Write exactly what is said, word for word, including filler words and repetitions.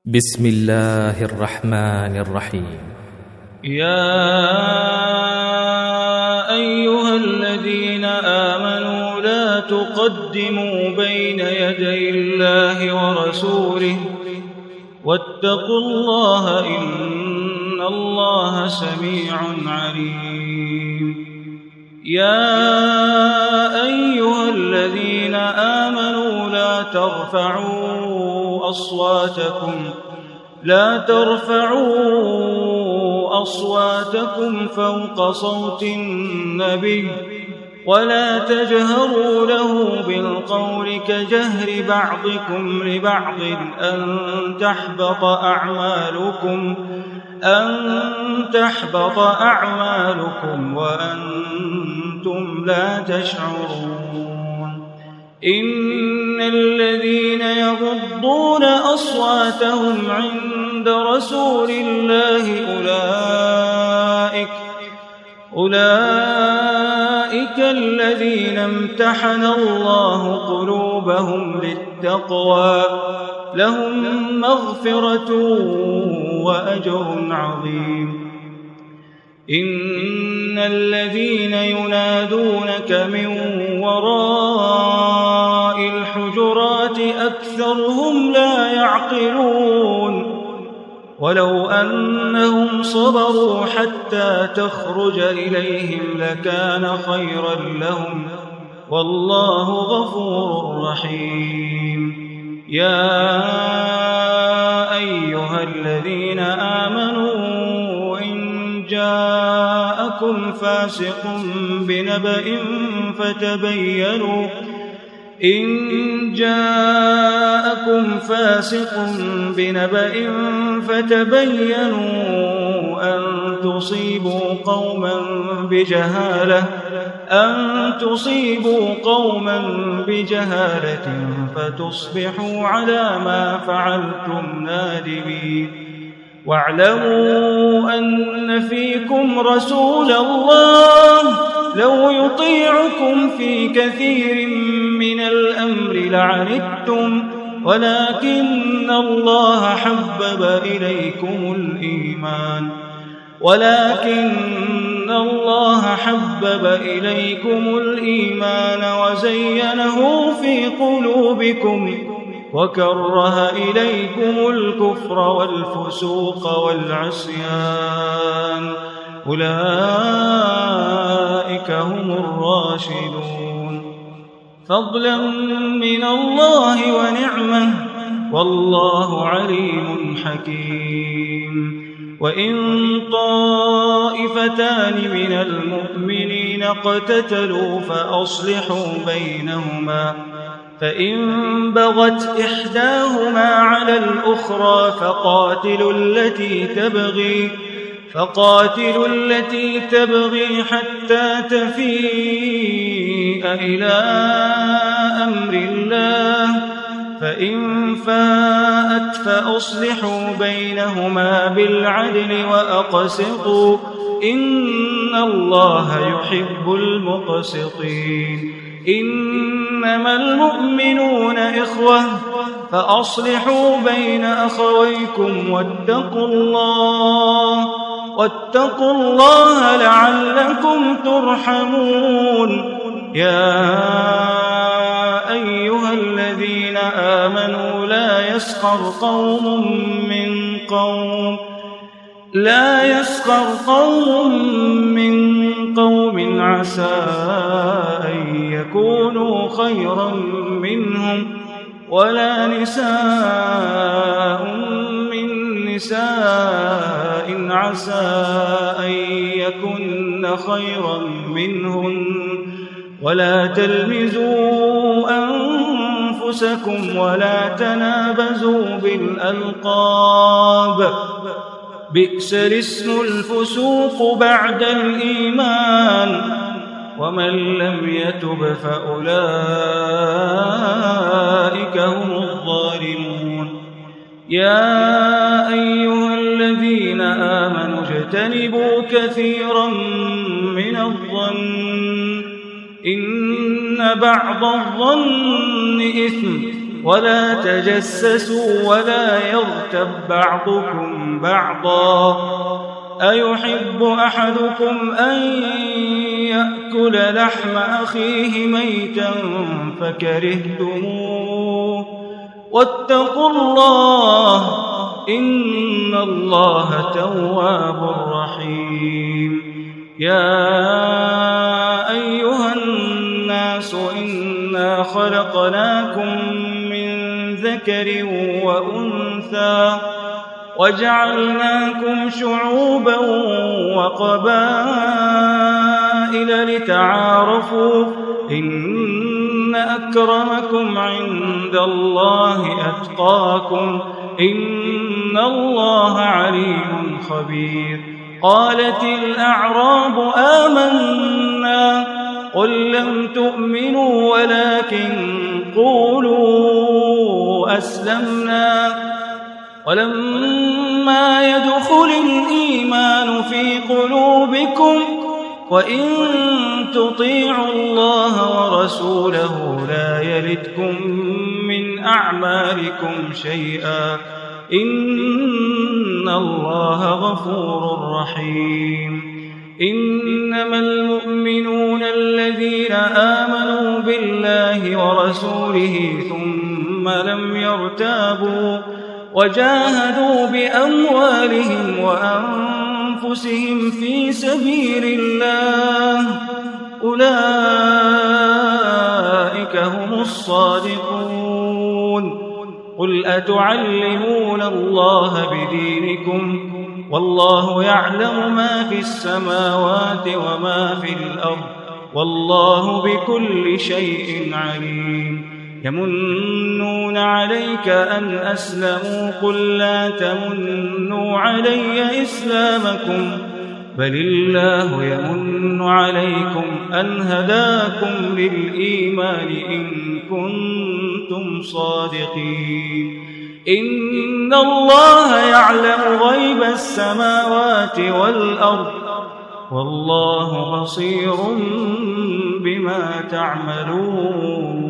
بسم الله الرحمن الرحيم. يا أيها الذين آمنوا لا تقدموا بين يدي الله ورسوله واتقوا الله إن الله سميع عليم. يا أيها الذين آمنوا لا ترفعوا أصواتكم لا ترفعوا أصواتكم فوق صوت النبي ولا تجهروا له بالقول كجهر بعضكم لبعض أن تحبط أعمالكم أن تحبط أعمالكم وأنتم لا تشعرون. إن الذين يغضون أصواتهم عند رسول الله أولئك أولئك الذين امتحن الله قلوبهم للتقوى لهم مغفرة وأجر عظيم. إن الذين ينادونك من وراء الحجرات أكثرهم لا يعقلون. ولو أنهم صبروا حتى تخرج إليهم لكان خيرا لهم والله غفور رحيم. يا أيها الذين آمنوا إن جاءكم فاسق بنبأ فتبينوا إن جاءكم فاسق بنبأ فتبينوا أن تصيبوا قوما بجهالة أن تصيبوا قوما بجهالة فتصبحوا على ما فعلتم نادمين. واعلموا أن فيكم رسول الله لو يطيعكم في كثير من الأمر لعنتم ولكن الله حبب إليكم الإيمان ولكن الله حبب إليكم الإيمان وزينه في قلوبكم وكره إليكم الكفر والفسوق والعصيان أولئك هم الراشدون. فضلا من الله ونعمة والله عليم حكيم. وإن طائفتان من المؤمنين اقتتلوا فأصلحوا بينهما فإن بغت إحداهما على الأخرى فقاتلوا التي تبغي فقاتلوا التي تبغي حتى تفيء إلى أمر الله فإن فاءت فأصلحوا بينهما بالعدل وأقسطوا إن الله يحب المقسطين. إنما المؤمنون إخوة فأصلحوا بين أخويكم واتقوا الله واتقوا الله لعلكم ترحمون. يا أيها الذين آمنوا لا يسخر قوم من قوم لا يسخر قوم من قوم عسى أن يكونوا خيرا منهم ولا نساء من نساء عسى أن يكن خيرا منهن ولا تلمزوا أنفسكم ولا تنابزوا بالألقاب بئس الاسم الفسوق بعد الإيمان ومن لم يتب فأولئك هم الظالمون. يا أيها الذين آمنوا اجتنبوا كثيرا من الظن إن بعض الظن إثم ولا تجسسوا ولا يغتب بعضكم بعضا أيحب أحدكم أن يأكل لحم أخيه ميتا فكرهتموه واتقوا الله إن الله تواب رحيم يا أيها الناس إنا خلقناكم من ذكر وأنثى وجعلناكم شعوبا وقبائل لتعارفوا إن أكرمكم عند الله أتقاكم إن الله عليم خبير قالت الأعراب آمنا قل لم تؤمنوا ولكن قولوا أسلمنا ولما يدخل الإيمان في قلوبكم وإن تطيعوا الله ورسوله لا يلتكم من أعمالكم شيئا إن الله غفور رحيم إنما المؤمنون الذين آمنوا بالله ورسوله ثم لم يرتابوا وجاهدوا بأموالهم وأنفسهم في سبيل الله أولئك هم الصادقون قل أتعلمون الله بدينكم والله يعلم ما في السماوات وما في الأرض والله بكل شيء عليم يمنون عليك أن أسلموا قل لا تمنوا علي إسلامكم بل الله يمن عليكم أن هداكم للإيمان إن كنتم صادقين إن الله يعلم غيب السماوات والأرض والله بصير بما تعملون